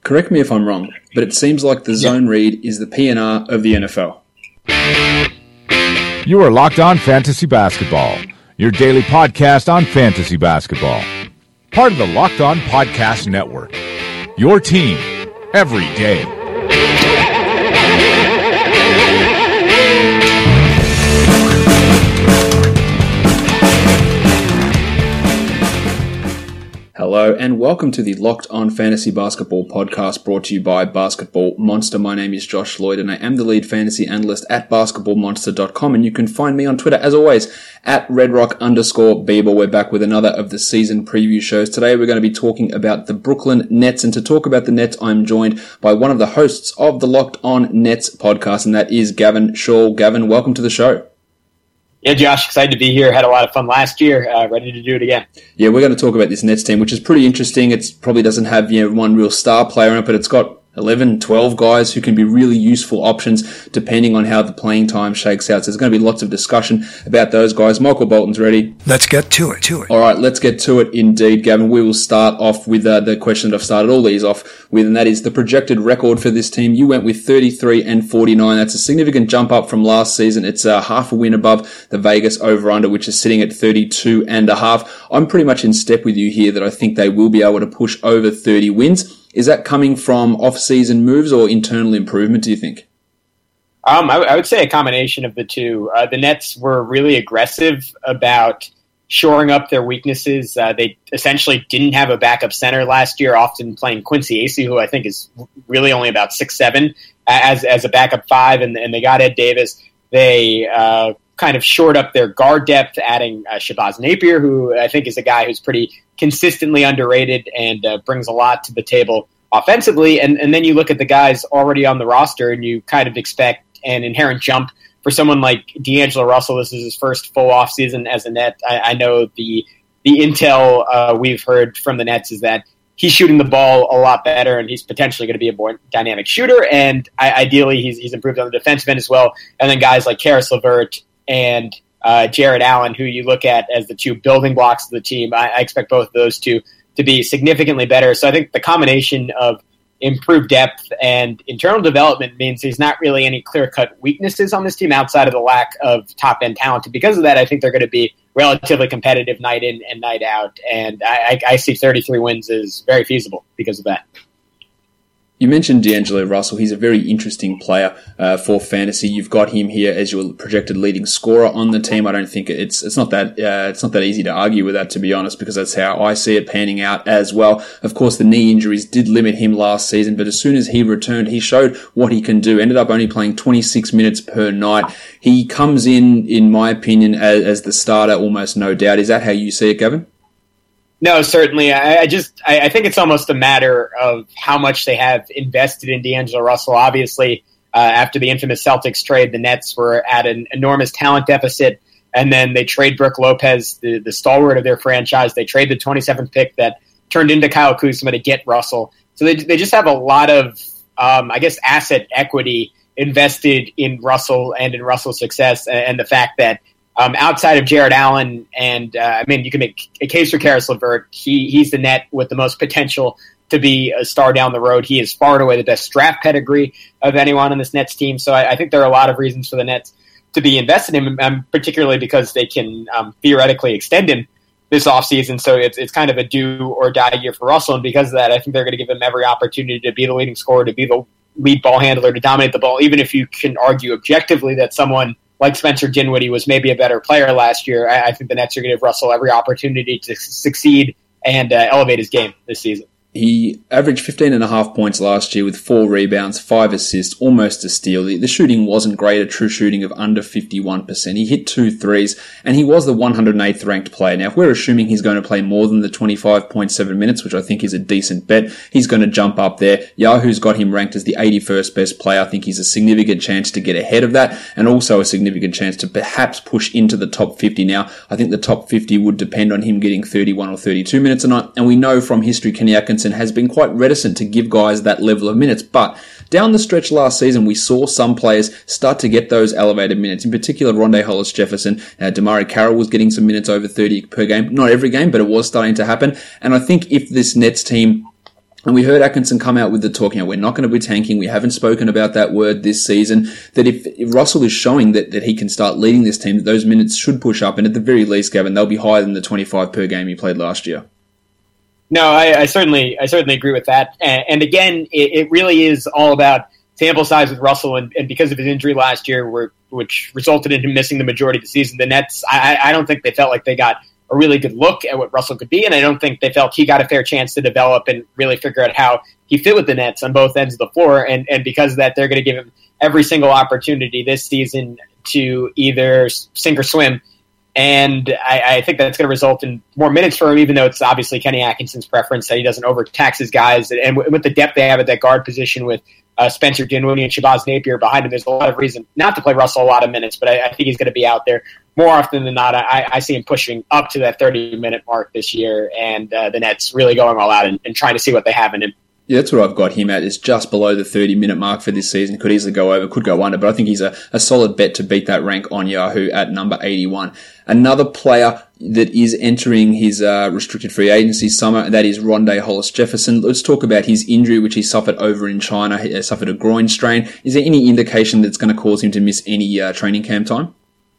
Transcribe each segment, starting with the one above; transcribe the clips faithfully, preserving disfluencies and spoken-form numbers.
correct me if I'm wrong, but it seems like the zone yeah. read is the P N R of the N F L. You are Locked On Fantasy Basketball, your daily podcast on fantasy basketball. Part of the Locked On Podcast Network, your team every day. Hello and welcome to the Locked On Fantasy Basketball podcast brought to you by Basketball Monster. My name is Josh Lloyd and I am the lead fantasy analyst at basketball monster dot com, and you can find me on Twitter as always at redrock underscore Bieber. We're back with another of the season preview shows. Today we're going to be talking about the Brooklyn Nets, and to talk about the Nets I'm joined by one of the hosts of the Locked On Nets podcast, and that is Gavin Shaw. Gavin, welcome to the show. Yeah, Josh, excited to be here. Had a lot of fun last year. Uh, ready to do it again. Yeah, we're going to talk about this Nets team, which is pretty interesting. It probably doesn't have, you know, one real star player in it, but it's got eleven, twelve guys who can be really useful options depending on how the playing time shakes out. So there's going to be lots of discussion about those guys. Michael Bolton's ready. Let's get to it, to it. All right, let's get to it indeed, Gavin. We will start off with uh, the question that I've started all these off with, and that is the projected record for this team. You went with thirty-three and forty-nine. That's a significant jump up from last season. It's uh, half a win above the Vegas over-under, which is sitting at thirty-two and a half. I'm pretty much in step with you here that I think they will be able to push over thirty wins. Is that coming from off-season moves or internal improvement, do you think? Um, I, I would say a combination of the two. Uh, the Nets were really aggressive about shoring up their weaknesses. Uh, they essentially didn't have a backup center last year, often playing Quincy Acy, who I think is really only about six seven, as as a backup five, and, and they got Ed Davis. They uh, kind of shored up their guard depth, adding uh, Shabazz Napier, who I think is a guy who's pretty consistently underrated and uh, brings a lot to the table offensively. And, and then you look at the guys already on the roster and you kind of expect an inherent jump for someone like D'Angelo Russell. This is his first full off season as a Net. I, I know the the intel uh, we've heard from the Nets is that he's shooting the ball a lot better and he's potentially going to be a more dynamic shooter. And I, ideally he's, he's improved on the defensive end as well. And then guys like Karis LeVert and Uh, Jared Allen, who you look at as the two building blocks of the team, I, I expect both of those two to be significantly better. So I think the combination of improved depth and internal development means there's not really any clear-cut weaknesses on this team outside of the lack of top-end talent. And because of that, I think they're going to be relatively competitive night in and night out. And I, I, I see thirty-three wins as very feasible because of that. You mentioned D'Angelo Russell. He's a very interesting player uh, for fantasy. You've got him here as your projected leading scorer on the team. I don't think it's it's not that uh, it's not that easy to argue with that, to be honest, because that's how I see it panning out as well. Of course, the knee injuries did limit him last season, but as soon as he returned, he showed what he can do. Ended up only playing twenty-six minutes per night. He comes in, in my opinion, as, as the starter, almost no doubt. Is that how you see it, Gavin? No, certainly. I, I just I, I think it's almost a matter of how much they have invested in D'Angelo Russell. Obviously, uh, after the infamous Celtics trade, the Nets were at an enormous talent deficit, and then they trade Brook Lopez, the, the stalwart of their franchise. They trade the twenty-seventh pick that turned into Kyle Kuzma to get Russell. So they they just have a lot of, um, I guess, asset equity invested in Russell and in Russell's success, and, and the fact that Um, outside of Jared Allen, and uh, I mean, you can make a case for Karis LeVert. He he's the Net with the most potential to be a star down the road. He is far and away the best draft pedigree of anyone on this Nets team. So I, I think there are a lot of reasons for the Nets to be invested in him, um, particularly because they can um, theoretically extend him this offseason. So it's it's kind of a do or die year for Russell, and because of that, I think they're going to give him every opportunity to be the leading scorer, to be the lead ball handler, to dominate the ball. Even if you can argue objectively that someone like Spencer Dinwiddie was maybe a better player last year, I, I think the Nets are going to give Russell every opportunity to succeed and uh, elevate his game this season. He averaged fifteen and a half points last year with four rebounds, five assists, almost a steal. The, the shooting wasn't great, a true shooting of under fifty-one percent. He hit two threes, and he was the one hundred eighth ranked player. Now, if we're assuming he's going to play more than the twenty-five point seven minutes, which I think is a decent bet, he's going to jump up there. Yahoo's got him ranked as the eighty-first best player. I think he's a significant chance to get ahead of that, and also a significant chance to perhaps push into the top fifty. Now, I think the top fifty would depend on him getting thirty-one or thirty-two minutes a night, and we know from history Kenny Atkinson has been quite reticent to give guys that level of minutes, but down the stretch last season, we saw some players start to get those elevated minutes. In particular, Rondae Hollis-Jefferson, uh, Damari Carroll was getting some minutes over thirty per game. Not every game, but it was starting to happen. And I think if this Nets team And we heard Atkinson come out with the talk, you know, we're not going to be tanking. We haven't spoken about that word this season. That if, if Russell is showing that, that he can start leading this team, that those minutes should push up. And at the very least, Gavin, they'll be higher than the twenty-five per game he played last year. No, I, I certainly I certainly agree with that. And, and again, it, it really is all about sample size with Russell. And, and because of his injury last year, where, which resulted in him missing the majority of the season, the Nets, I, I don't think they felt like they got a really good look at what Russell could be, and I don't think they felt he got a fair chance to develop and really figure out how he fit with the Nets on both ends of the floor, and, and because of that, they're going to give him every single opportunity this season to either sink or swim, and I, I think that's going to result in more minutes for him, even though it's obviously Kenny Atkinson's preference that he doesn't overtax his guys, and with the depth they have at that guard position with Uh, Spencer Dinwiddie and Shabazz Napier behind him, there's a lot of reason not to play Russell a lot of minutes, but I, I think he's going to be out there more often than not. I, I see him pushing up to that thirty-minute mark this year, and uh, the Nets really going all out and, and trying to see what they have in him. Yeah, that's what I've got him at, is just below the thirty-minute mark for this season. Could easily go over, could go under, but I think he's a, a solid bet to beat that rank on Yahoo at number eighty-one. Another player that is entering his uh, restricted free agency summer, and that is Rondé Hollis-Jefferson. Let's talk about his injury, which he suffered over in China. He uh, suffered a groin strain. Is there any indication that's going to cause him to miss any uh, training camp time?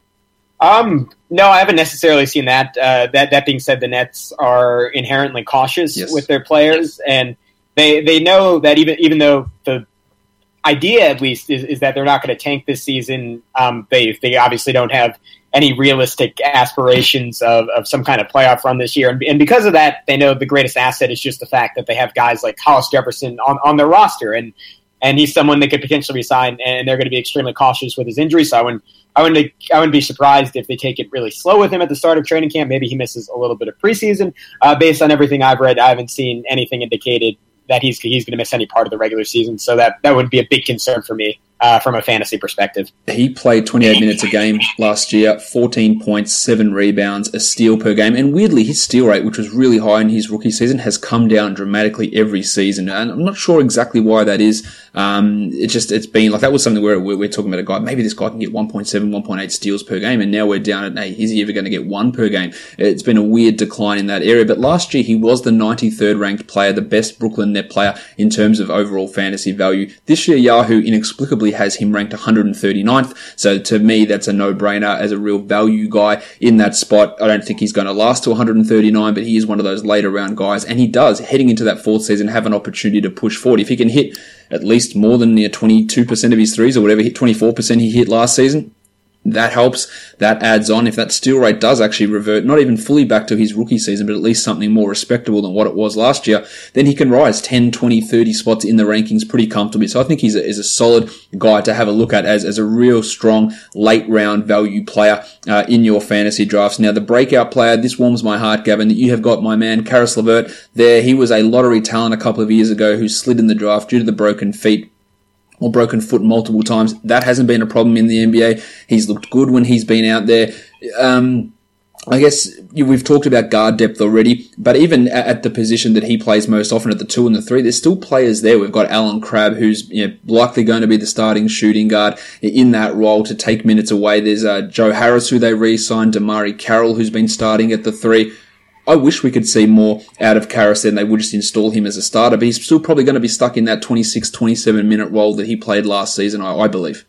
Um, no, I haven't necessarily seen that. Uh, that that being said, the Nets are inherently cautious yes. with their players, and they they know that even even though the idea, at least, is, is that they're not going to tank this season, um, they they obviously don't have any realistic aspirations of, of some kind of playoff run this year. And, and because of that, they know the greatest asset is just the fact that they have guys like Hollis-Jefferson on, on their roster. And, and he's someone they could potentially resign, and they're going to be extremely cautious with his injury. So I wouldn't, I wouldn't, I wouldn't be surprised if they take it really slow with him at the start of training camp. Maybe he misses a little bit of preseason. Uh, based on everything I've read, I haven't seen anything indicated that he's he's going to miss any part of the regular season. So that, that would be a big concern for me uh, from a fantasy perspective. He played twenty-eight minutes a game last year, fourteen points, seven rebounds, a steal per game. And weirdly, his steal rate, which was really high in his rookie season, has come down dramatically every season. And I'm not sure exactly why that is. Um, it's just, it's been like, that was something where we're, we're talking about a guy, maybe this guy can get one point seven, one point eight steals per game. And now we're down at, hey, is he ever going to get one per game? It's been a weird decline in that area. But last year, he was the ninety-third ranked player, the best Brooklyn net player in terms of overall fantasy value. This year, Yahoo inexplicably has him ranked one hundred thirty-ninth. So to me, that's a no-brainer as a real value guy in that spot. I don't think he's going to last to one hundred thirty-nine, but he is one of those later round guys. And he does, heading into that fourth season, have an opportunity to push forward. If he can hit at least more than you know, twenty-two percent of his threes or whatever, hit twenty-four percent he hit last season, that helps. That adds on. If that steal rate does actually revert, not even fully back to his rookie season, but at least something more respectable than what it was last year, then he can rise ten, twenty, thirty spots in the rankings pretty comfortably. So I think he's a, is a solid guy to have a look at as, as a real strong late round value player uh, in your fantasy drafts. Now, the breakout player, this warms my heart, Gavin, that you have got my man, Caris LeVert there. He was a lottery talent a couple of years ago who slid in the draft due to the broken feet. Or broken foot multiple times. That hasn't been a problem in the N B A. He's looked good when he's been out there. Um, I guess we've talked about guard depth already, but even at the position that he plays most often at the two and the three, there's still players there. We've got Alan Crabb, who's you know, likely going to be the starting shooting guard in that role to take minutes away. There's uh, Joe Harris, who they re-signed, Damari Carroll, who's been starting at the three. I wish we could see more out of Caris than they would just install him as a starter, but he's still probably going to be stuck in that twenty-six, twenty-seven minute role that he played last season, I, I believe.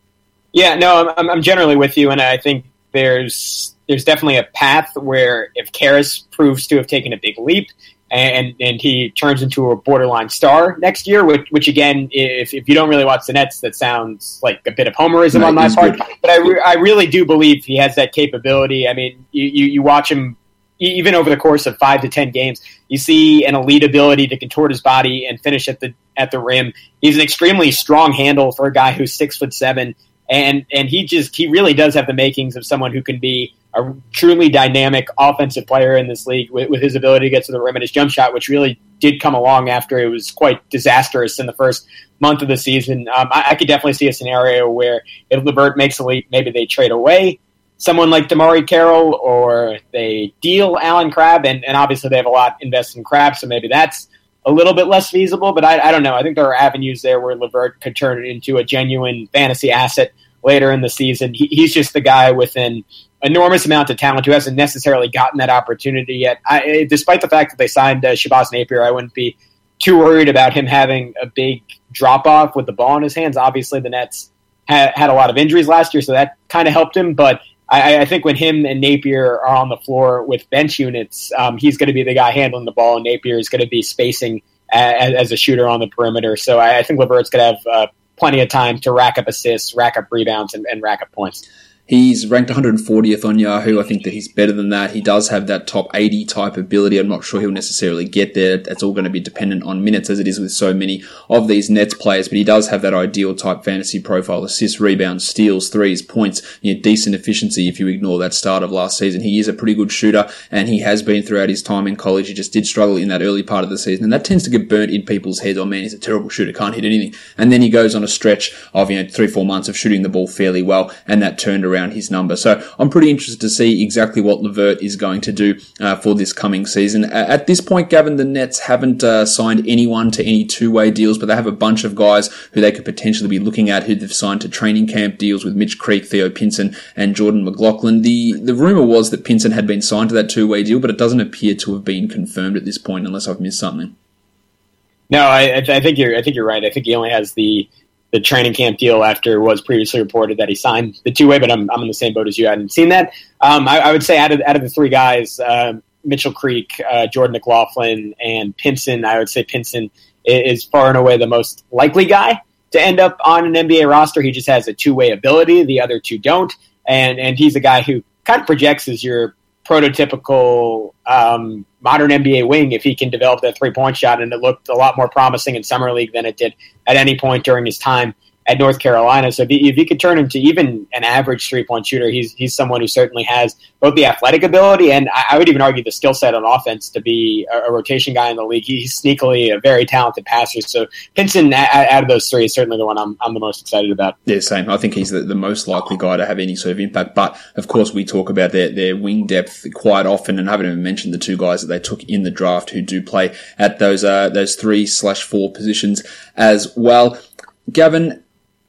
Yeah, no, I'm, I'm generally with you, and I think there's there's definitely a path where if Caris proves to have taken a big leap and and he turns into a borderline star next year, which, which again, if, if you don't really watch the Nets, that sounds like a bit of homerism no, on my part, good. But I, re- I really do believe he has that capability. I mean, you, you, you watch him even over the course of five to ten games, you see an elite ability to contort his body and finish at the at the rim. He's an extremely strong handle for a guy who's six foot seven, and and he just he really does have the makings of someone who can be a truly dynamic offensive player in this league with, with his ability to get to the rim and his jump shot, which really did come along after it was quite disastrous in the first month of the season. Um, I, I could definitely see a scenario where if LeVert makes a leap, maybe they trade away someone like Damari Carroll, or they deal Alan Crabb, and, and obviously they have a lot invested in Crabb, so maybe that's a little bit less feasible, but I, I don't know. I think there are avenues there where LeVert could turn it into a genuine fantasy asset later in the season. He, he's just the guy with an enormous amount of talent who hasn't necessarily gotten that opportunity yet. I, despite the fact that they signed uh, Shabazz Napier, I wouldn't be too worried about him having a big drop-off with the ball in his hands. Obviously, the Nets ha- had a lot of injuries last year, so that kind of helped him. But I, I think when him and Napier are on the floor with bench units, um, he's going to be the guy handling the ball, and Napier is going to be spacing as, as a shooter on the perimeter. So I, I think LeVert's going to have uh, plenty of time to rack up assists, rack up rebounds, and, and rack up points. He's ranked one hundred fortieth on Yahoo. I think that he's better than that. He does have that top eighty type ability. I'm not sure he'll necessarily get there. That's all going to be dependent on minutes, as it is with so many of these Nets players, but he does have that ideal type fantasy profile: assists, rebounds, steals, threes, points, you know, decent efficiency if you ignore that start of last season. He is a pretty good shooter, and he has been throughout his time in college. He just did struggle in that early part of the season, and that tends to get burnt in people's heads. Oh man, he's a terrible shooter, can't hit anything. And then he goes on a stretch of, you know, three, four months of shooting the ball fairly well, and that turned around his number. So I'm pretty interested to see exactly what LeVert is going to do uh, for this coming season. Uh, at this point, Gavin, the Nets haven't uh, signed anyone to any two-way deals, but they have a bunch of guys who they could potentially be looking at who they've signed to training camp deals with: Mitch Creek, Theo Pinson, and Jordan McLaughlin. The the rumor was that Pinson had been signed to that two-way deal, but it doesn't appear to have been confirmed at this point, unless I've missed something. No, I, I think you're. I think you're right. I think he only has the. the training camp deal after it was previously reported that he signed the two-way, but I'm I'm in the same boat as you. I hadn't seen that. Um, I, I would say out of out of the three guys, uh, Mitchell Creek, uh, Jordan McLaughlin, and Pinson, I would say Pinson is far and away the most likely guy to end up on an N B A roster. He just has a two-way ability. The other two don't. And and he's a guy who kind of projects as your prototypical um, modern N B A wing if he can develop that three-point shot, and it looked a lot more promising in Summer League than it did at any point during his time at North Carolina. So if he, if he could turn into even an average three-point shooter, he's he's someone who certainly has both the athletic ability and I, I would even argue the skill set on offense to be a, a rotation guy in the league. He's sneakily a very talented passer. So Pinson, out of those three, is certainly the one I'm, I'm the most excited about. Yeah, same. I think he's the, the most likely guy to have any sort of impact. But, of course, we talk about their, their wing depth quite often, and I haven't even mentioned the two guys that they took in the draft who do play at those uh, those three slash four positions as well. Gavin,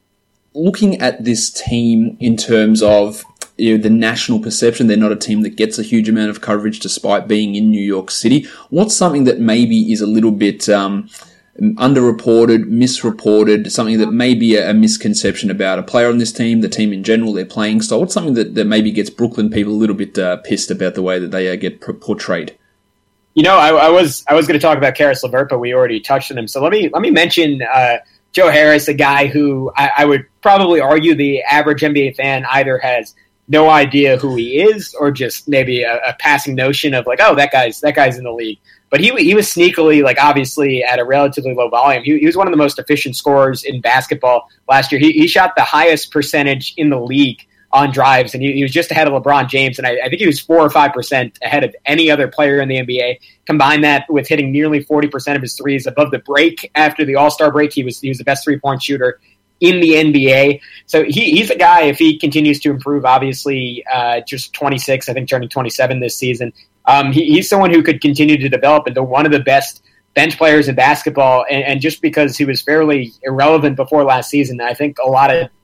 looking at this team in terms of, you know, the national perception, they're not a team that gets a huge amount of coverage despite being in New York City. What's something that maybe is a little bit um, underreported, misreported, something that may be a, a misconception about a player on this team, the team in general, their playing style? What's something that, that maybe gets Brooklyn people a little bit uh, pissed about the way that they uh, get p- portrayed? You know, I, I was I was going to talk about Caris LeVert, but we already touched on him. So let me let me mention uh, Joe Harris, a guy who I, I would probably argue the average N B A fan either has no idea who he is or just maybe a, a passing notion of like, oh, that guy's that guy's in the league. But he he was sneakily, like, obviously at a relatively low volume. He, he was one of the most efficient scorers in basketball last year. He, he shot the highest percentage in the league on drives, and he, he was just ahead of LeBron James, and I, I think he was four or five percent ahead of any other player in the N B A. Combine that with hitting nearly forty percent of his threes above the break after the All-Star break. He was he was the best three-point shooter in the N B A. So he, he's a guy, if he continues to improve, obviously uh, just twenty-six, I think turning twenty-seven this season. Um, he, he's someone who could continue to develop into one of the best bench players in basketball, and, and just because he was fairly irrelevant before last season, I think a lot of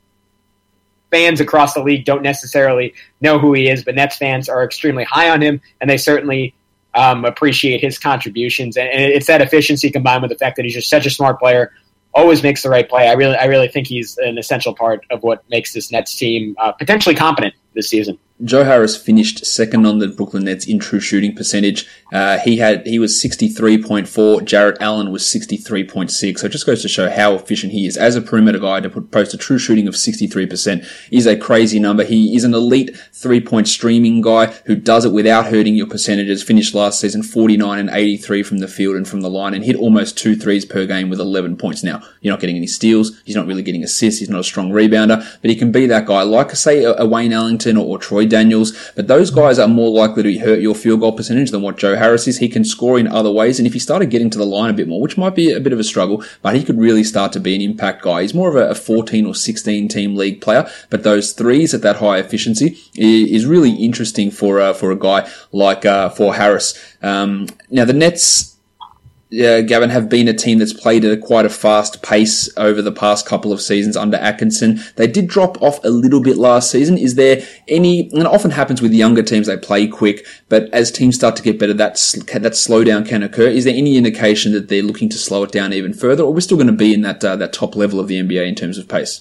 fans across the league don't necessarily know who he is, but Nets fans are extremely high on him, and they certainly um, appreciate his contributions. And, and it's that efficiency combined with the fact that he's just such a smart player, always makes the right play. I really, I really think he's an essential part of what makes this Nets team uh, potentially competent this season. Joe Harris finished second on the Brooklyn Nets in true shooting percentage. Uh, he had he was sixty-three point four. Jarrett Allen was sixty-three point six. So it just goes to show how efficient he is as a perimeter guy. To put, post a true shooting of sixty-three percent is a crazy number. He is an elite three-point streaming guy who does it without hurting your percentages. Finished last season forty-nine and eighty-three from the field and from the line, and hit almost two threes per game with eleven points. Now, you're not getting any steals. He's not really getting assists. He's not a strong rebounder, but he can be that guy. Like, say, a, a Wayne Ellington or, or Troy Daniels, but those guys are more likely to hurt your field goal percentage than what Joe Harris is. He can score in other ways, and if he started getting to the line a bit more, which might be a bit of a struggle, but he could really start to be an impact guy. He's more of a fourteen or sixteen team league player, but those threes at that high efficiency is really interesting for uh, for a guy like uh, for Harris. Um, now the Nets, uh, Gavin, have been a team that's played at a quite a fast pace over the past couple of seasons under Atkinson. They did drop off a little bit last season. Is there any, and it often happens with younger teams, they play quick, but as teams start to get better, that, that slowdown can occur. Is there any indication that they're looking to slow it down even further, or we're still going to be in that uh, that top level of the N B A in terms of pace?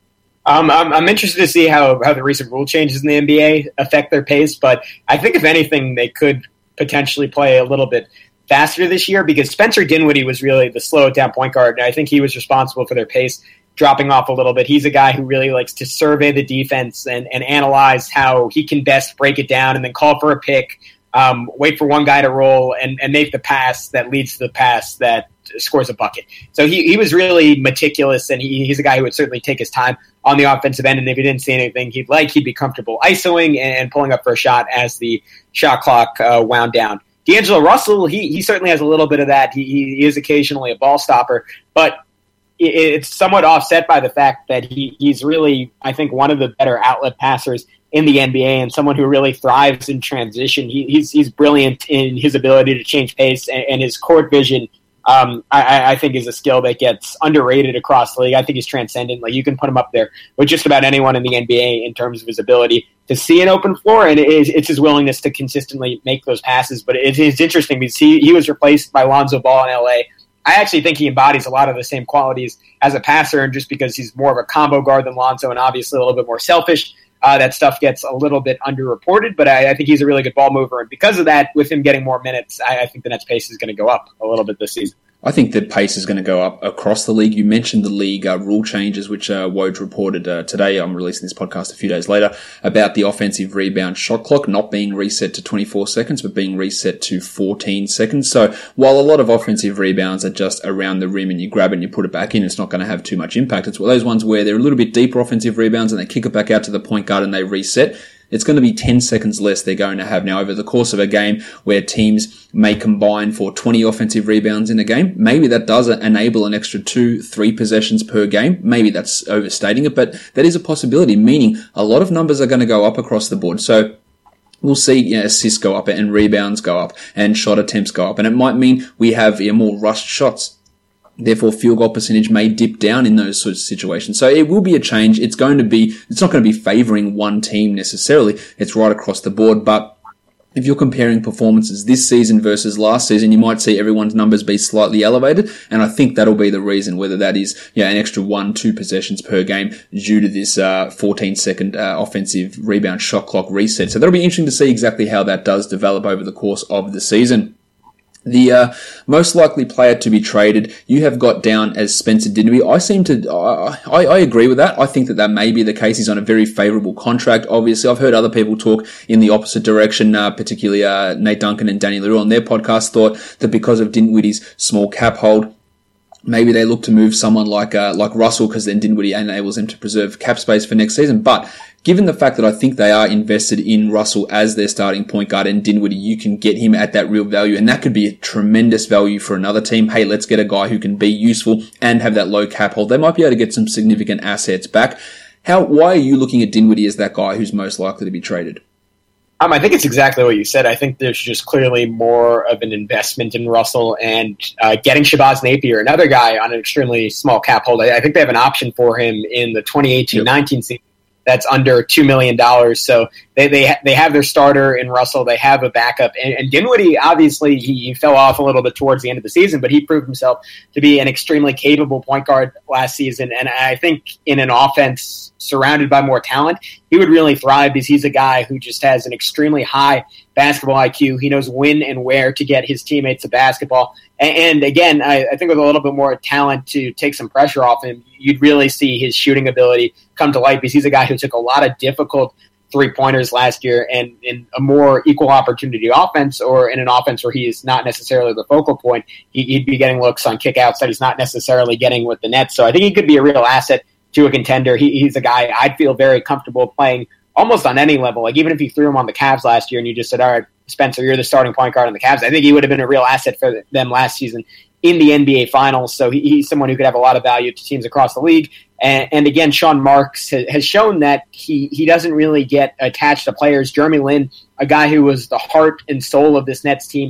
Um, I'm, I'm interested to see how, how the recent rule changes in the N B A affect their pace, but I think if anything, they could potentially play a little bit faster this year because Spencer Dinwiddie was really the slow down point guard, and I think he was responsible for their pace dropping off a little bit. He's a guy who really likes to survey the defense and, and analyze how he can best break it down and then call for a pick, um, wait for one guy to roll, and, and make the pass that leads to the pass that scores a bucket. So he, he was really meticulous, and he, he's a guy who would certainly take his time on the offensive end, and if he didn't see anything he'd like, he'd be comfortable ISOing and pulling up for a shot as the shot clock uh, wound down. D'Angelo Russell, he he certainly has a little bit of that. He, he is occasionally a ball stopper, but it, it's somewhat offset by the fact that he, he's really, I think, one of the better outlet passers in the N B A and someone who really thrives in transition. He, he's he's brilliant in his ability to change pace, and, and his court vision Um, I, I think is a skill that gets underrated across the league. I think he's transcendent. Like, you can put him up there with just about anyone in the N B A in terms of his ability to see an open floor, and it is, it's his willingness to consistently make those passes. But it, it's interesting because he, he was replaced by Lonzo Ball in L A. I actually think he embodies a lot of the same qualities as a passer, and just because he's more of a combo guard than Lonzo and obviously a little bit more selfish, uh, that stuff gets a little bit underreported. But I, I think he's a really good ball mover, and because of that, with him getting more minutes, I, I think the Nets' pace is going to go up a little bit this season. I think the pace is going to go up across the league. You mentioned the league uh, rule changes, which uh, Woj reported uh, today. I'm releasing this podcast a few days later about the offensive rebound shot clock not being reset to twenty-four seconds, but being reset to fourteen seconds. So while a lot of offensive rebounds are just around the rim and you grab it and you put it back in, it's not going to have too much impact. It's those ones where they're a little bit deeper offensive rebounds and they kick it back out to the point guard and they reset. It's going to be ten seconds less they're going to have now over the course of a game where teams may combine for twenty offensive rebounds in a game. Maybe that does enable an extra two, three possessions per game. Maybe that's overstating it, but that is a possibility, meaning a lot of numbers are going to go up across the board. So we'll see, you know, assists go up and rebounds go up and shot attempts go up. And it might mean we have, you know, more rushed shots. Therefore, field goal percentage may dip down in those sorts of situations. So it will be a change. It's going to be, it's not going to be favoring one team necessarily. It's right across the board. But if you're comparing performances this season versus last season, you might see everyone's numbers be slightly elevated. And I think that'll be the reason, whether that is, yeah, an extra one, two possessions per game due to this, uh, fourteen second, uh, offensive rebound shot clock reset. So that'll be interesting to see exactly how that does develop over the course of the season. The uh, most likely player to be traded, you have got down as Spencer Dinwiddie. I seem to, uh, I, I agree with that. I think that that may be the case. He's on a very favourable contract. Obviously, I've heard other people talk in the opposite direction, uh, particularly uh, Nate Duncan and Danny Leroux on their podcast thought that because of Dinwiddie's small cap hold, maybe they look to move someone like uh, like Russell because then Dinwiddie enables them to preserve cap space for next season. But given the fact that I think they are invested in Russell as their starting point guard and Dinwiddie, you can get him at that real value, and that could be a tremendous value for another team. Hey, let's get a guy who can be useful and have that low cap hold. They might be able to get some significant assets back. How? Why are you looking at Dinwiddie as that guy who's most likely to be traded? Um, I think it's exactly what you said. I think there's just clearly more of an investment in Russell, and uh, getting Shabazz Napier, another guy on an extremely small cap hold. I, I think they have an option for him in the twenty eighteen nineteen yep. season that's under two million dollars. So they they, ha- they have their starter in Russell. They have a backup. And, and Dinwiddie, obviously, he, he fell off a little bit towards the end of the season, but he proved himself to be an extremely capable point guard last season. And I think in an offense surrounded by more talent, he would really thrive because he's a guy who just has an extremely high basketball I Q. He knows when and where to get his teammates the basketball. And, and again, I, I think with a little bit more talent to take some pressure off him, you'd really see his shooting ability come to light because he's a guy who took a lot of difficult three-pointers last year, and in a more equal opportunity offense, or in an offense where he is not necessarily the focal point, he'd be getting looks on kickouts that he's not necessarily getting with the Nets. So I think he could be a real asset to a contender. He, he's a guy I'd feel very comfortable playing almost on any level. Like, even if you threw him on the Cavs last year and you just said, all right, Spencer, you're the starting point guard on the Cavs, I think he would have been a real asset for them last season in the N B A Finals. So he, he's someone who could have a lot of value to teams across the league. And, and again, Sean Marks ha, has shown that he, he doesn't really get attached to players. Jeremy Lin, a guy who was the heart and soul of this Nets team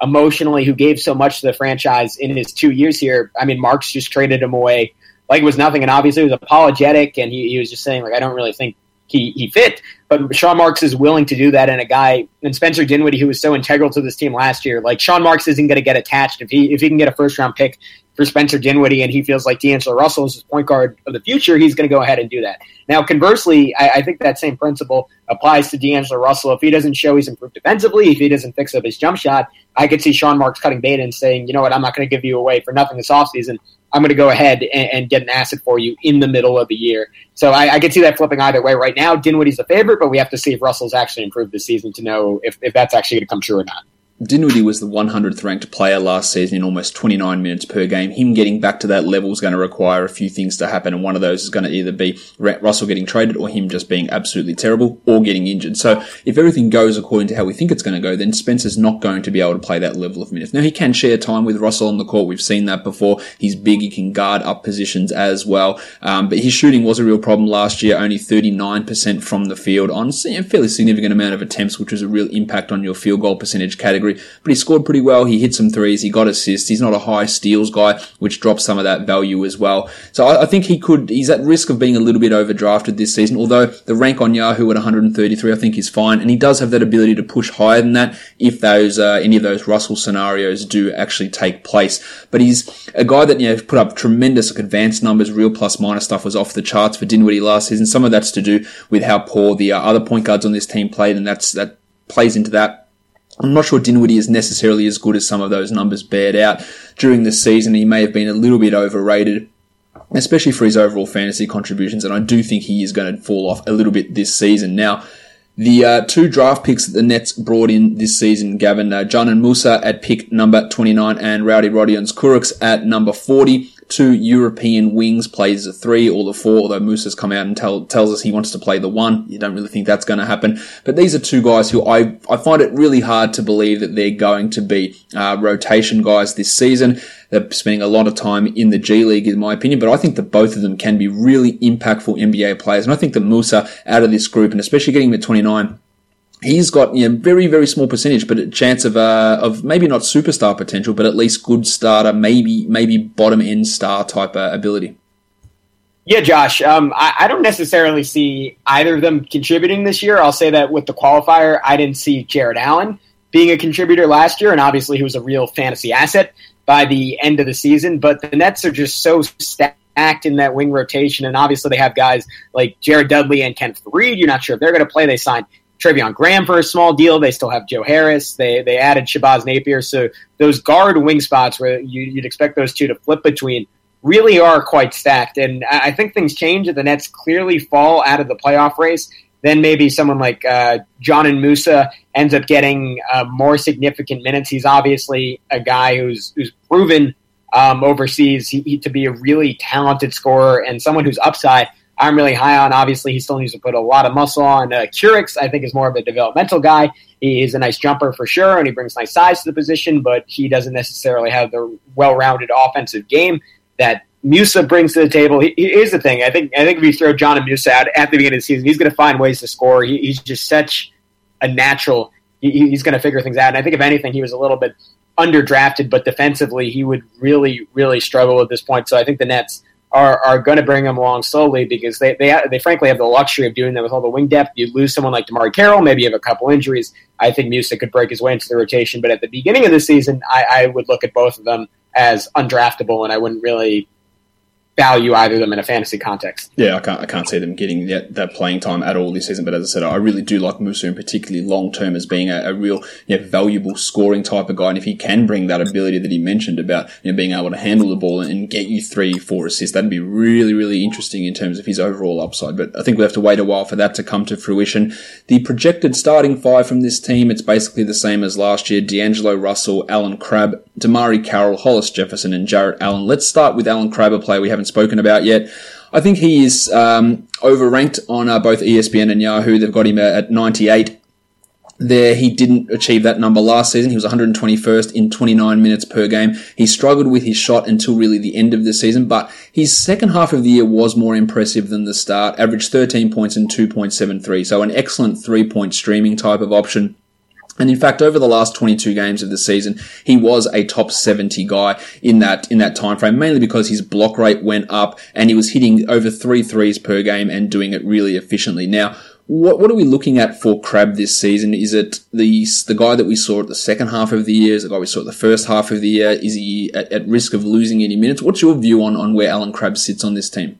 emotionally, who gave so much to the franchise in his two years here. I mean, Marks just traded him away like it was nothing, and obviously he was apologetic, and he, he was just saying, like, I don't really think he, he fit. But Sean Marks is willing to do that, and a guy, and Spencer Dinwiddie, who was so integral to this team last year, like, Sean Marks isn't going to get attached. If he if he can get a first-round pick for Spencer Dinwiddie and he feels like D'Angelo Russell is his point guard of the future, he's going to go ahead and do that. Now, conversely, I, I think that same principle applies to D'Angelo Russell. If he doesn't show he's improved defensively, if he doesn't fix up his jump shot, I could see Sean Marks cutting bait and saying, you know what, I'm not going to give you away for nothing this offseason. I'm going to go ahead and, and get an asset for you in the middle of the year. So I, I could see that flipping either way. Right now, Dinwiddie's the favorite, but we have to see if Russell's actually improved this season to know if, if that's actually going to come true or not. Dinwiddie was the one hundredth ranked player last season in almost twenty-nine minutes per game. Him getting back to that level is going to require a few things to happen, and one of those is going to either be Russell getting traded or him just being absolutely terrible or getting injured. So if everything goes according to how we think it's going to go, then Spencer's not going to be able to play that level of minutes. Now, he can share time with Russell on the court. We've seen that before. He's big. He can guard up positions as well. Um, but his shooting was a real problem last year, only thirty-nine percent from the field on a fairly significant amount of attempts, which was a real impact on your field goal percentage category. But he scored pretty well. He hit some threes. He got assists. He's not a high steals guy, which drops some of that value as well. So I, I think he could, he's at risk of being a little bit overdrafted this season, although the rank on Yahoo at one hundred thirty-three I think is fine, and he does have that ability to push higher than that if those, uh, any of those Russell scenarios do actually take place. But he's a guy that, you know, put up tremendous advanced numbers. Real plus minus stuff was off the charts for Dinwiddie last season. Some of that's to do with how poor the uh, other point guards on this team played, and that's, that plays into that. I'm not sure Dinwiddie is necessarily as good as some of those numbers bared out during the season. He may have been a little bit overrated, especially for his overall fantasy contributions, and I do think he is going to fall off a little bit this season. Now, the uh, two draft picks that the Nets brought in this season, Gavin, uh, John and Musa at pick number twenty-nine and Rowdy Rodions Kurucs at number forty. Two European wings, plays the three or the four, although Musa's come out and tell, tells us he wants to play the one. You don't really think that's going to happen. But these are two guys who I, I find it really hard to believe that they're going to be uh, rotation guys this season. They're spending a lot of time in the G League, in my opinion, but I think that both of them can be really impactful N B A players. And I think that Musa, out of this group, and especially getting him at twenty-nine, he's got, you know, very, very small percentage, but a chance of uh, of maybe not superstar potential, but at least good starter, maybe maybe bottom end star type uh, ability. Yeah, Josh, um, I, I don't necessarily see either of them contributing this year. I'll say that with the qualifier, I didn't see Jared Allen being a contributor last year, and obviously he was a real fantasy asset by the end of the season. But the Nets are just so stacked in that wing rotation, and obviously they have guys like Jared Dudley and Kenneth Reed. You're not sure if they're going to play. They signed Treveon Graham for a small deal. They still have Joe Harris. They they added Shabazz Napier. So those guard wing spots where you, you'd expect those two to flip between really are quite stacked. And I think things change if the Nets clearly fall out of the playoff race. Then maybe someone like uh, John and Musa ends up getting uh, more significant minutes. He's obviously a guy who's who's proven um, overseas he, he, to be a really talented scorer and someone whose upside I'm really high on. Obviously, he still needs to put a lot of muscle on. Uh, Kurucs, I think, is more of a developmental guy. He is a nice jumper for sure, and he brings nice size to the position, but he doesn't necessarily have the well-rounded offensive game that Musa brings to the table. He, he, here's the thing. I think I think if you throw John and Musa out at the beginning of the season, he's going to find ways to score. He, he's just such a natural. He, he's going to figure things out. And I think, if anything, he was a little bit underdrafted, but defensively, he would really, really struggle at this point. So I think the Nets are, are going to bring him along slowly because they, they they frankly have the luxury of doing that with all the wing depth. You lose someone like DeMarre Carroll, maybe you have a couple injuries. I think Musa could break his way into the rotation. But at the beginning of the season, I, I would look at both of them as undraftable, and I wouldn't really value either of them in a fantasy context. Yeah, I can't I can't see them getting that, that playing time at all this season. But as I said, I really do like Musa, and particularly long term, as being a, a real, you know, valuable scoring type of guy. And if he can bring that ability that he mentioned about, you know, being able to handle the ball and get you three, four assists, that'd be really, really interesting in terms of his overall upside. But I think we have to wait a while for that to come to fruition. The projected starting five from this team, it's basically the same as last year: D'Angelo Russell, Allen Crabbe, DeMarre Carroll, Hollis Jefferson, and Jarrett Allen. Let's start with Allen Crabbe, a player we haven't spoken about yet. I think he is um, overranked on uh, both E S P N and Yahoo. They've got him at ninety-eight. There, he didn't achieve that number last season. He was one hundred twenty-first in twenty-nine minutes per game. He struggled with his shot until really the end of the season, but his second half of the year was more impressive than the start. Averaged thirteen points and two point seven three, so an excellent three-point streaming type of option. And in fact, over the last twenty-two games of the season, he was a top seventy guy in that in that time frame, mainly because his block rate went up and he was hitting over three threes per game and doing it really efficiently. Now, what what are we looking at for Crabbe this season? Is it the the guy that we saw at the second half of the year? Is it the guy we saw at the first half of the year? Is he at, at risk of losing any minutes? What's your view on, on where Alan Crabbe sits on this team?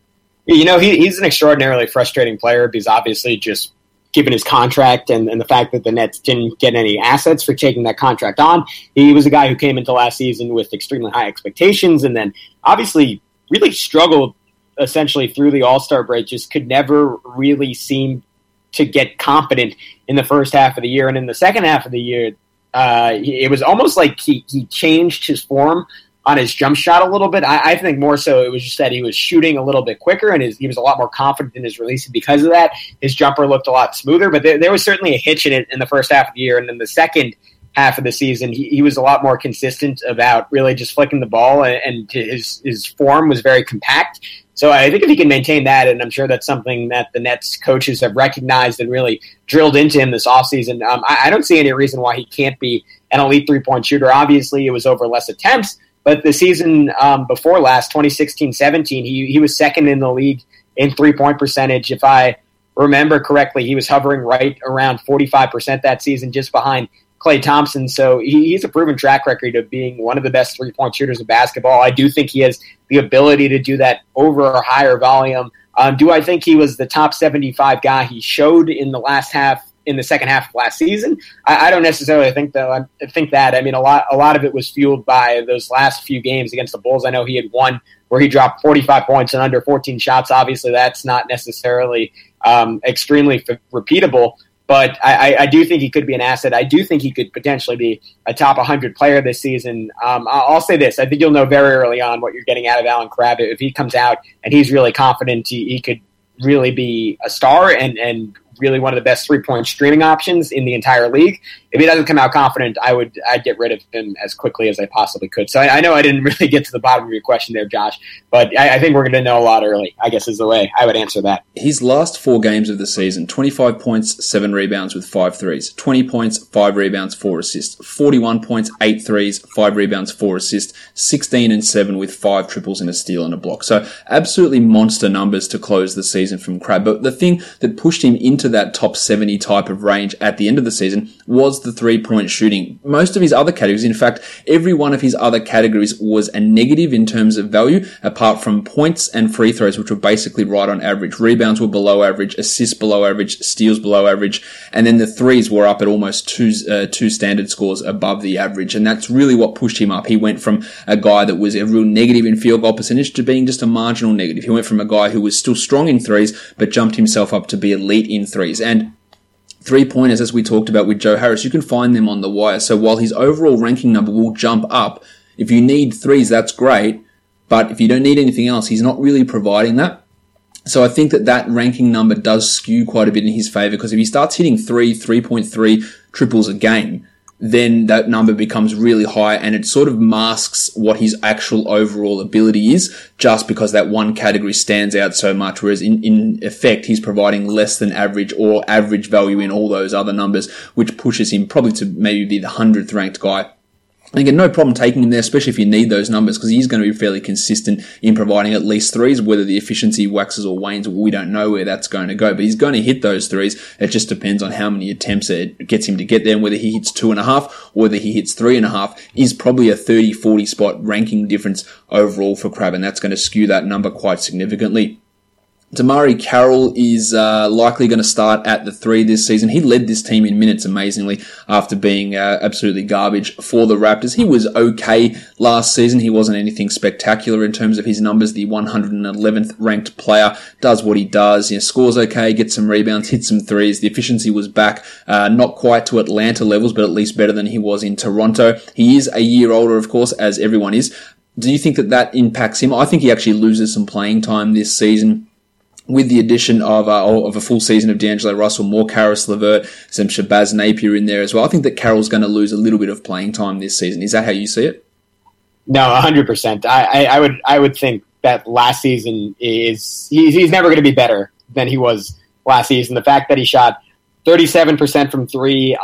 You know, he, he's an extraordinarily frustrating player because obviously just given his contract and, and the fact that the Nets didn't get any assets for taking that contract on, he was a guy who came into last season with extremely high expectations and then obviously really struggled essentially through the All-Star break, just could never really seem to get confident in the first half of the year. And in the second half of the year, uh, it was almost like he, he changed his form on his jump shot a little bit. I, I think more so it was just that he was shooting a little bit quicker and his, he was a lot more confident in his release. And because of that, his jumper looked a lot smoother. But there, there was certainly a hitch in it in the first half of the year. And then the second half of the season, he, he was a lot more consistent about really just flicking the ball, and, and his, his form was very compact. So I think if he can maintain that, and I'm sure that's something that the Nets coaches have recognized and really drilled into him this offseason, um, I, I don't see any reason why he can't be an elite three-point shooter. Obviously, it was over less attempts, but the season um, before last, twenty sixteen seventeen, he, he was second in the league in three-point percentage. If I remember correctly, he was hovering right around forty-five percent that season, just behind Klay Thompson. So he, he's a proven track record of being one of the best three-point shooters in basketball. I do think he has the ability to do that over a higher volume. Um, do I think he was the top seventy-five guy he showed in the last half, in the second half of last season? I, I don't necessarily think that. I think that. I mean, a lot, a lot of it was fueled by those last few games against the Bulls. I know he had one where he dropped forty-five points and under fourteen shots. Obviously, that's not necessarily um, extremely f- repeatable. But I, I do think he could be an asset. I do think he could potentially be a top one hundred player this season. Um, I'll say this. I think you'll know very early on what you're getting out of Alan Crabbe. If he comes out and he's really confident, he, he could really be a star and, and really one of the best three-point streaming options in the entire league. If he doesn't come out confident, I would I'd get rid of him as quickly as I possibly could. So I, I know I didn't really get to the bottom of your question there, Josh, but I, I think we're going to know a lot early, I guess is the way I would answer that. His last four games of the season, twenty-five points, seven rebounds with five threes, twenty points, five rebounds, four assists, forty-one points, eight threes, five rebounds, four assists, sixteen and seven with five triples and a steal and a block. So absolutely monster numbers to close the season from Crabbe. But the thing that pushed him into that top seventy type of range at the end of the season was the three-point shooting. Most of his other categories, in fact, every one of his other categories was a negative in terms of value, apart from points and free throws, which were basically right on average. Rebounds were below average, assists below average, steals below average, and then the threes were up at almost two, uh, two standard scores above the average, and that's really what pushed him up. He went from a guy that was a real negative in field goal percentage to being just a marginal negative. He went from a guy who was still strong in threes, but jumped himself up to be elite in threes. And three-pointers, as we talked about with Joe Harris, you can find them on the wire. So while his overall ranking number will jump up, if you need threes, that's great. But if you don't need anything else, he's not really providing that. So I think that that ranking number does skew quite a bit in his favor, because if he starts hitting three, three point three triples a game, then that number becomes really high and it sort of masks what his actual overall ability is, just because that one category stands out so much, whereas in, in effect he's providing less than average or average value in all those other numbers, which pushes him probably to maybe be the hundredth ranked guy. And again, no problem taking him there, especially if you need those numbers, because he's going to be fairly consistent in providing at least threes. Whether the efficiency waxes or wanes, we don't know where that's going to go, but he's going to hit those threes. It just depends on how many attempts it gets him to get there, and whether he hits two and a half or whether he hits three and a half is probably a thirty forty spot ranking difference overall for Crabbe, and that's going to skew that number quite significantly. Damari Carroll is uh, likely going to start at the three this season. He led this team in minutes, amazingly, after being uh, absolutely garbage for the Raptors. He was okay last season. He wasn't anything spectacular in terms of his numbers. The one hundred eleventh ranked player does what he does. You know, scores okay, gets some rebounds, hits some threes. The efficiency was back, uh, not quite to Atlanta levels, but at least better than he was in Toronto. He is a year older, of course, as everyone is. Do you think that that impacts him? I think he actually loses some playing time this season, with the addition of uh, of a full season of D'Angelo Russell, more Karis LeVert, some Shabazz Napier in there as well. I think that Carroll's going to lose a little bit of playing time this season. Is that how you see it? No, one hundred percent. I, I, I would I would think that last season is he's, he's never going to be better than he was last season. The fact that he shot thirty-seven percent from three on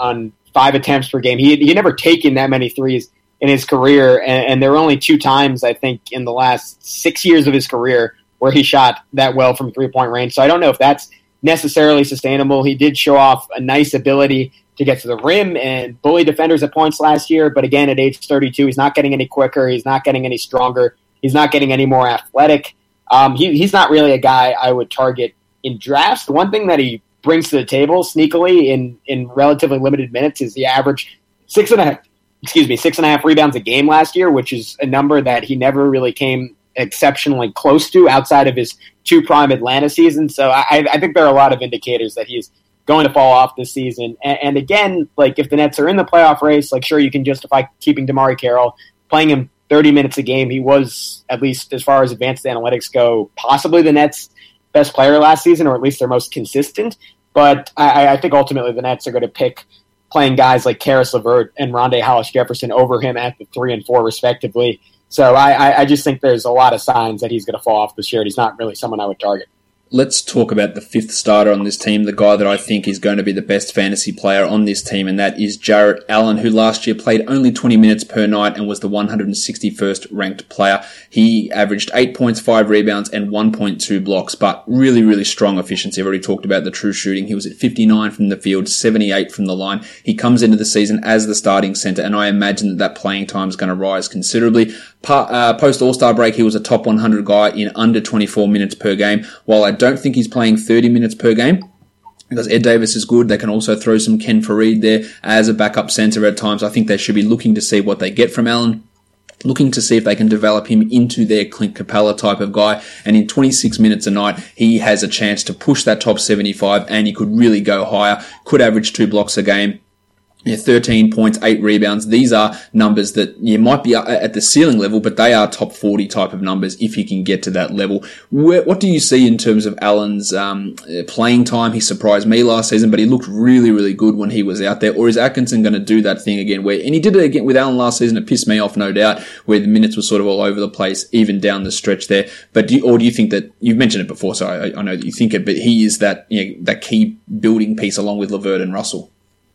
five attempts per game. He he never taken that many threes in his career, and, and there were only two times, I think, in the last six years of his career where he shot that well from three-point range. So I don't know if that's necessarily sustainable. He did show off a nice ability to get to the rim and bully defenders at points last year, but again, at age thirty-two, he's not getting any quicker, he's not getting any stronger, he's not getting any more athletic. Um, he, he's not really a guy I would target in drafts. The one thing that he brings to the table sneakily in, in relatively limited minutes is the average six and a half, excuse me, six and a half rebounds a game last year, which is a number that he never really came exceptionally close to outside of his two prime Atlanta seasons. So I, I think there are a lot of indicators that he's going to fall off this season. And, and again, like if the Nets are in the playoff race, like sure, you can justify keeping DeMarre Carroll, playing him thirty minutes a game. He was, at least as far as advanced analytics go, possibly the Nets' best player last season, or at least their most consistent. But I, I think ultimately the Nets are going to pick playing guys like Karis LeVert and Rondae Hollis-Jefferson over him at the three and four respectively. So I, I just think there's a lot of signs that he's going to fall off this year. He's not really someone I would target. Let's talk about the fifth starter on this team, the guy that I think is going to be the best fantasy player on this team, and that is Jarrett Allen, who last year played only twenty minutes per night and was the one hundred sixty-first ranked player. He averaged eight points, five rebounds, and one point two blocks, but really, really strong efficiency. I've already talked about the true shooting. He was at fifty-nine from the field, seventy-eight from the line. He comes into the season as the starting center, and I imagine that that playing time is going to rise considerably. Uh, Post All-Star break, he was a top one hundred guy in under twenty-four minutes per game. While I don't think he's playing thirty minutes per game, because Ed Davis is good, they can also throw some Ken Fareed there as a backup center at times. I think they should be looking to see what they get from Allen, looking to see if they can develop him into their Clint Capella type of guy. And in twenty-six minutes a night, he has a chance to push that top seventy-five, and he could really go higher, could average two blocks a game. Yeah, thirteen points, eight rebounds. These are numbers that you might be at the ceiling level, but they are top forty type of numbers if he can get to that level. Where, what do you see in terms of Allen's um, playing time? He surprised me last season, but he looked really, really good when he was out there. Or is Atkinson going to do that thing again? Where, and he did it again with Allen last season. It pissed me off, no doubt, where the minutes were sort of all over the place, even down the stretch there. But do you, or do you think that you've mentioned it before? So I, I know that you think it, but he is that you know, that key building piece along with LeVert and Russell.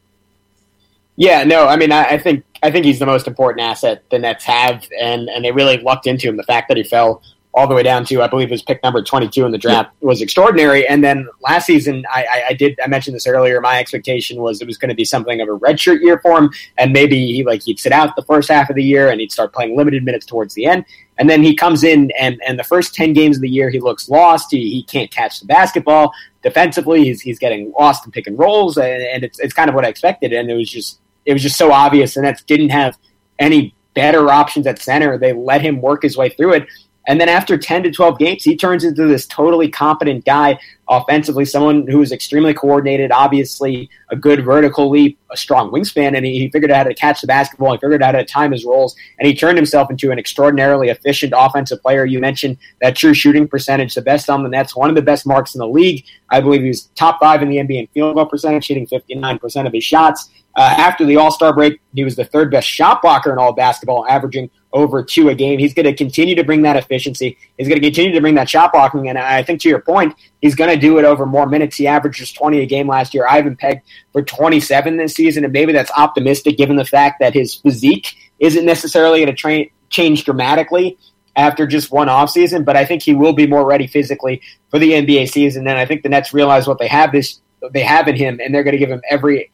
Yeah, no, I mean, I, I think I think he's the most important asset the Nets have, and, and they really lucked into him. The fact that he fell all the way down to, I believe, his pick number twenty-two in the draft yeah. was extraordinary. And then last season, I, I, I did I mentioned this earlier. My expectation was it was going to be something of a redshirt year for him, and maybe he like he'd sit out the first half of the year and he'd start playing limited minutes towards the end. And then he comes in, and, and the first ten games of the year, he looks lost. He he can't catch the basketball defensively. He's he's getting lost in pick and rolls, and, and it's it's kind of what I expected. And it was just. It was just so obvious, the Nets didn't have any better options at center. They let him work his way through it. And then after ten to twelve games, he turns into this totally competent guy offensively, someone who is extremely coordinated, obviously a good vertical leap, a strong wingspan, and he, he figured out how to catch the basketball, he figured out how to time his roles, and he turned himself into an extraordinarily efficient offensive player. You mentioned that true shooting percentage, the best on the Nets, one of the best marks in the league. I believe he was top five in the N B A in field goal percentage, shooting fifty-nine percent of his shots. Uh, after the All-Star break, he was the third best shot blocker in all of basketball, averaging over two a game. He's going to continue to bring that efficiency. He's going to continue to bring that shot blocking, and I think to your point, he's going to do it over more minutes. He averages twenty a game last year. I have him pegged for twenty-seven this season, and maybe that's optimistic given the fact that his physique isn't necessarily going to tra- change dramatically after just one offseason, but I think he will be more ready physically for the N B A season, and I think the Nets realize what they have this they have in him, and they're going to give him every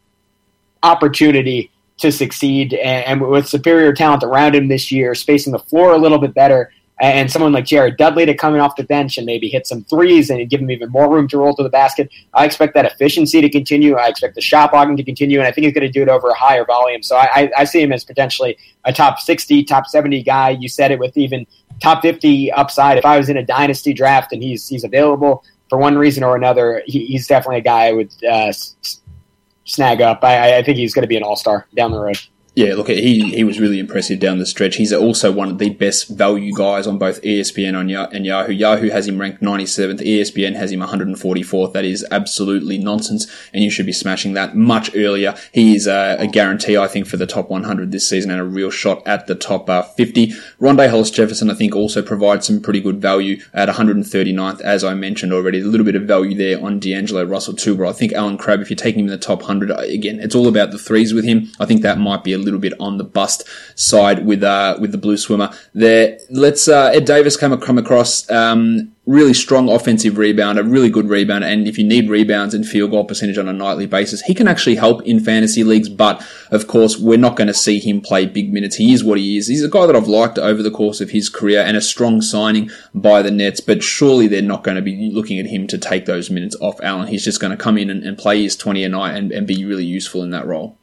opportunity to succeed, and with superior talent around him this year, spacing the floor a little bit better, and someone like Jared Dudley to come in off the bench and maybe hit some threes and give him even more room to roll to the basket. I expect that efficiency to continue. I expect the shot blocking to continue, and I think he's going to do it over a higher volume. So I, I see him as potentially a top sixty, top seventy guy. You said it, with even top fifty upside. If I was in a dynasty draft and he's he's available for one reason or another, he, he's definitely a guy I would uh, snag up. I, I think he's going to be an all-star down the road. Yeah, look, he he was really impressive down the stretch. He's also one of the best value guys on both E S P N and Yahoo. Yahoo has him ranked ninety-seventh. E S P N has him one hundred forty-fourth. That is absolutely nonsense, and you should be smashing that much earlier. He is a, a guarantee, I think, for the top one hundred this season and a real shot at the top uh, fifty. Rondé Hollis-Jefferson, I think, also provides some pretty good value at one hundred thirty-ninth, as I mentioned already. A little bit of value there on D'Angelo Russell too, but I think Alan Crabb, if you're taking him in the top one hundred, again, it's all about the threes with him. I think that might be a little bit on the bust side with uh, with the blue swimmer there. Let's uh, Ed Davis come, come across um, really strong offensive rebounder, really good rebounder, and if you need rebounds and field goal percentage on a nightly basis, he can actually help in fantasy leagues, but of course we're not going to see him play big minutes. He is what he is. He's a guy that I've liked over the course of his career and a strong signing by the Nets, but surely they're not going to be looking at him to take those minutes off Allen. He's just going to come in and, and play his twenty a night and, and be really useful in that role.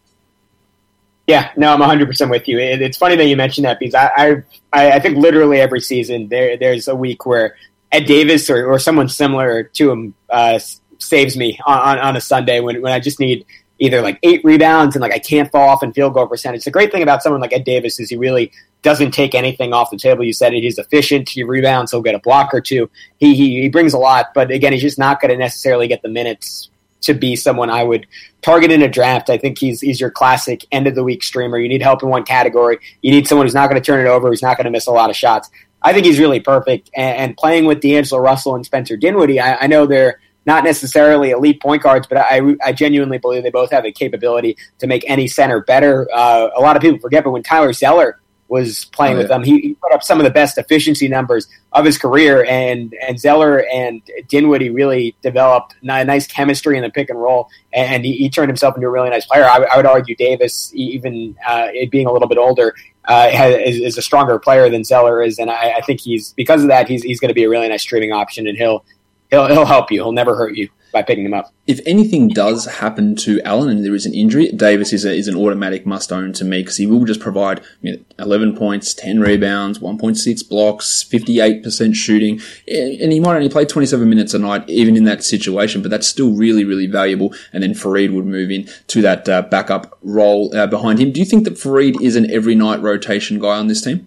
Yeah, no, I'm one hundred percent with you. It, it's funny that you mentioned that because I, I, I think literally every season there, there's a week where Ed Davis or, or someone similar to him uh, saves me on, on, on a Sunday when, when I just need either like eight rebounds and like I can't fall off in field goal percentage. The great thing about someone like Ed Davis is he really doesn't take anything off the table. You said it. He's efficient. He rebounds. He'll get a block or two. He he, he brings a lot, but again, he's just not going to necessarily get the minutes to be someone I would target in a draft. I think he's he's your classic end of the week streamer. You need help in one category. You need someone who's not going to turn it over, who's not going to miss a lot of shots. I think he's really perfect. And, and playing with D'Angelo Russell and Spencer Dinwiddie, I, I know they're not necessarily elite point guards, but I, I genuinely believe they both have the capability to make any center better. Uh, a lot of people forget, but when Tyler Zeller was playing oh, yeah. with them, he, he put up some of the best efficiency numbers of his career, and, and Zeller and Dinwiddie really developed a nice chemistry in the pick and roll, and he, he turned himself into a really nice player. I, I would argue Davis, even uh, being a little bit older, uh, has, is, is a stronger player than Zeller is, and I, I think he's because of that, he's he's going to be a really nice streaming option, and he'll he'll he'll help you. He'll never hurt you by picking him up. If anything does happen to Allen and there is an injury, Davis is a, is an automatic must-own to me because he will just provide you know, eleven points, ten rebounds, one point six blocks, fifty-eight percent shooting, and he might only play twenty-seven minutes a night even in that situation, but that's still really, really valuable. And then Fareed would move in to that uh, backup role uh, behind him. Do you think that Fareed is an every-night rotation guy on this team?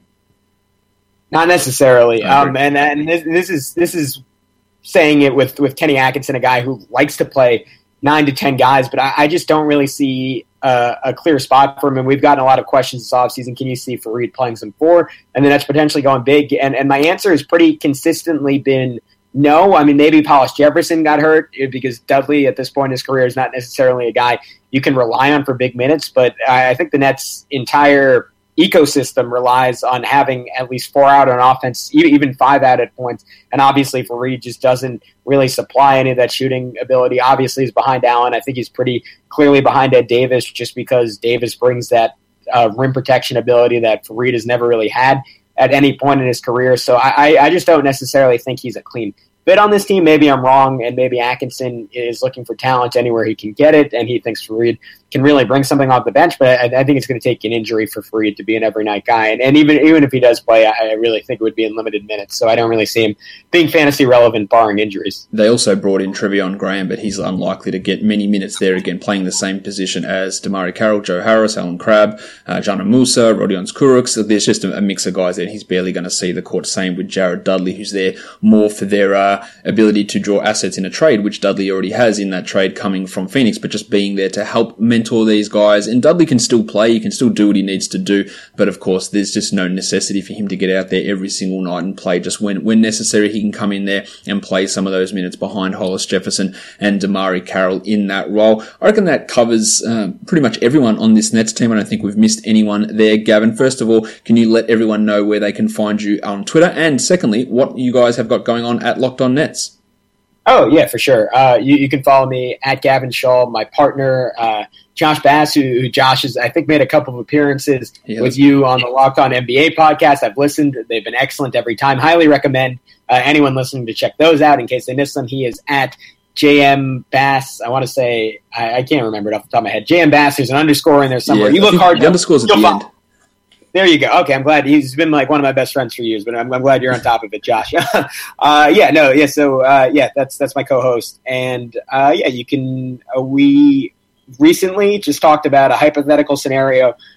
Not necessarily. Um, and and this, this is this is... saying it with, with Kenny Atkinson, a guy who likes to play nine to ten guys, but I, I just don't really see a, a clear spot for him. And we've gotten a lot of questions this offseason. Can you see Fareed playing some four? And then that's potentially going big. And, and my answer has pretty consistently been no. I mean, maybe Hollis-Jefferson got hurt because Dudley at this point in his career is not necessarily a guy you can rely on for big minutes, but I, I think the Nets' entire ecosystem relies on having at least four out on offense, even five out at points. And obviously Fareed just doesn't really supply any of that shooting ability. Obviously he's behind Allen. I think he's pretty clearly behind Ed Davis just because Davis brings that uh, rim protection ability that Fareed has never really had at any point in his career. So I, I just don't necessarily think he's a clean fit on this team. Maybe I'm wrong, and maybe Atkinson is looking for talent anywhere he can get it, and he thinks Fareed can really bring something off the bench, but I, I think it's going to take an injury for Fareed to be an every-night guy. And, and even even if he does play, I, I really think it would be in limited minutes, so I don't really see him being fantasy relevant barring injuries. They also brought in Trevion Graham, but he's unlikely to get many minutes there again, playing the same position as Damari Carroll, Joe Harris, Alan Crabb, uh, Jana Musa, Rodion Kurucs. So there's just a, a mix of guys there, and he's barely going to see the court. Same with Jared Dudley, who's there more for their uh, ability to draw assets in a trade, which Dudley already has in that trade coming from Phoenix, but just being there to help mentor these guys. And Dudley can still play, he can still do what he needs to do, but of course there's just no necessity for him to get out there every single night and play. Just when, when necessary, he can come in there and play some of those minutes behind Hollis-Jefferson and Damari Carroll in that role. I reckon that covers uh, pretty much everyone on this Nets team. I don't think we've missed anyone there. Gavin, first of all, can you let everyone know where they can find you on Twitter? And secondly, what you guys have got going on at Locked On Nets? Oh, yeah, for sure. Uh, you, you can follow me at Gavin Shaw, my partner, uh, Josh Bass, who, who Josh has, I think, made a couple of appearances yeah. with you on the Locked On N B A podcast. I've listened. They've been excellent every time. Highly recommend uh, anyone listening to check those out in case they missed them. He is at J M Bass. I want to say, I, I can't remember it off the top of my head. J M Bass, there's an underscore in there somewhere. Yeah, you look hard. The underscore's at the follow. end. There you go. Okay, I'm glad. He's been like one of my best friends for years, but I'm, I'm glad you're on top of it, Josh. uh, yeah, no, yeah. So uh, yeah, that's that's my co-host, and uh, yeah, you can. Uh, we recently just talked about a hypothetical scenario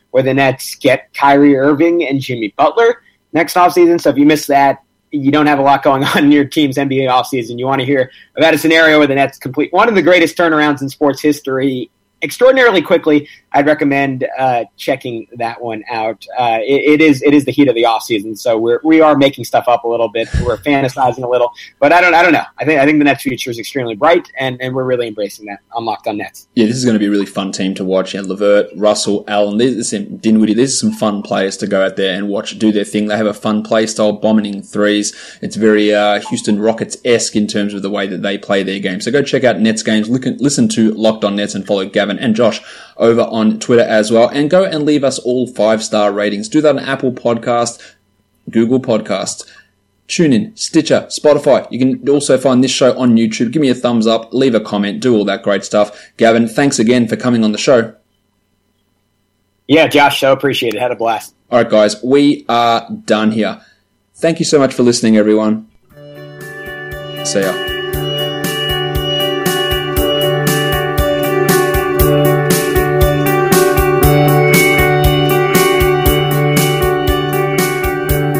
where the Nets get Kyrie Irving and Jimmy Butler next offseason. So if you missed that, you don't have a lot going on in your team's N B A offseason. You want to hear about a scenario where the Nets complete one of the greatest turnarounds in sports history extraordinarily quickly, I'd recommend uh, checking that one out. Uh, it, it is it is the heat of the off season, so we're we are making stuff up a little bit. We're fantasizing a little, but I don't I don't know. I think I think the Nets' future is extremely bright, and, and we're really embracing that on Locked On Nets. Yeah, this is going to be a really fun team to watch. Yeah, LeVert, Russell, Allen, there's some Dinwiddie. There's some fun players to go out there and watch do their thing. They have a fun play style, bombing threes. It's very uh, Houston Rockets-esque in terms of the way that they play their game. So go check out Nets games. Look, listen to Locked On Nets and follow Gavin and Josh over on Twitter as well, and go and leave us all five-star ratings. Do that on Apple Podcast, Google Podcasts, TuneIn, Stitcher, Spotify. You can also find this show on YouTube. Give me a thumbs up, leave a comment, do all that great stuff. Gavin, thanks again for coming on the show. Yeah, Josh, so appreciate it. Had a blast. All right, guys, we are done here. Thank you so much for listening, everyone. See ya.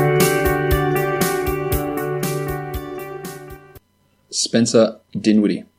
Spencer Dinwiddie.